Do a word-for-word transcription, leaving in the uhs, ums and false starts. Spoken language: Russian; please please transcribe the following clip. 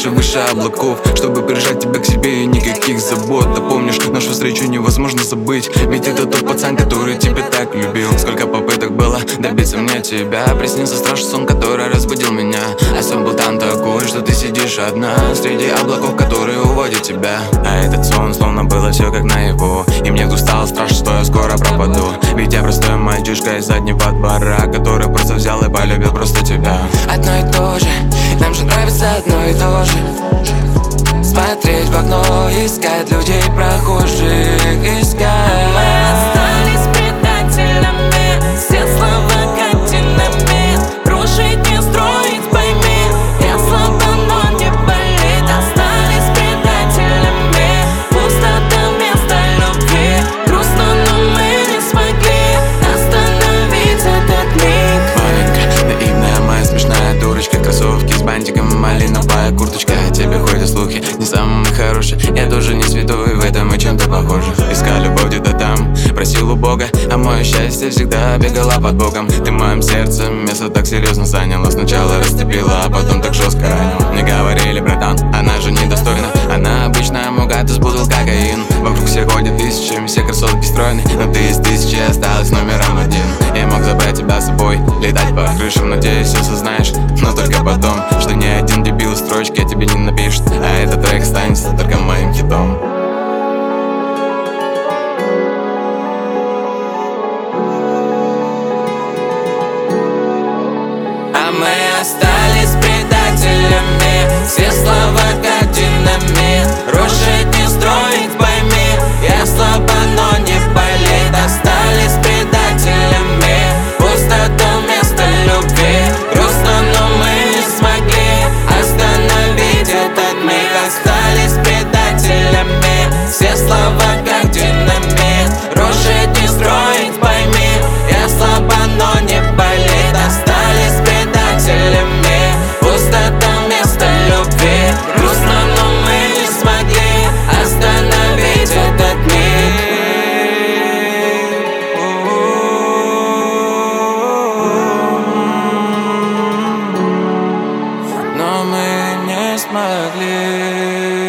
дальше, выше облаков, чтобы прижать тебя к себе и никаких забот. Да помнишь, нашу встречу невозможно забыть, ведь это тот пацан, который тебя так любил. Сколько попыток было добиться мне тебя, приснился страшный сон, который разбудил меня. А сон был там такой, что ты сидишь одна среди облаков, которые уводят тебя. А этот сон, словно было все как наяву, и мне вдруг стало страшно, что я скоро пропаду. Ведь я простой мальчишка из заднего двора, который просто взял и полюбил просто тебя. Одно и то же, нам же нравится одно и то же. Смотреть в окно, искать людей прохожих, искать. Мы остались предателями, все слова картинами. Дружить не строить, пойми, я слаба, но не болит. Остались предателями, пустота вместо любви. Грустно, но мы не смогли остановить этот миг. Маленькая, наивная моя смешная дурочка, кроссовки с бантиком, малиновая курточка. Тебе ходят слухи, не самый хороший, я тоже не святой, в этом мы чем-то похожи. Искал любовь где-то там, просил у Бога, а мое счастье всегда бегало под боком. Ты в моем сердце место так серьезно заняла, сначала растопила, а потом так жестко ранила. Мне говорили, братан, она же недостойна, она обычная мугата сбудил кокаин. Вокруг все ходят тысячами, все красотки стройны, но ты из тысячи осталась номером один. Я мог забрать тебя с собой, летать по крышам, надеюсь, осознаешь, но только потом, что ни один дебил строчки о тебе не напишет, а этот трек останется только моим хитом. А мы остались предателями, все слова картинами. Рушить не строить, пойми, я слаба, но не болит. Остались предателями, пустота вместо любви. Грустно, но мы не смогли остановить этот миг. Остались предателями, все слова картинами. Рушить не строить, пойми, я слаба, но не болит. Остались предателями, пустота вместо любви. Грустно, но мы не смогли остановить этот миг. Но мы не смогли.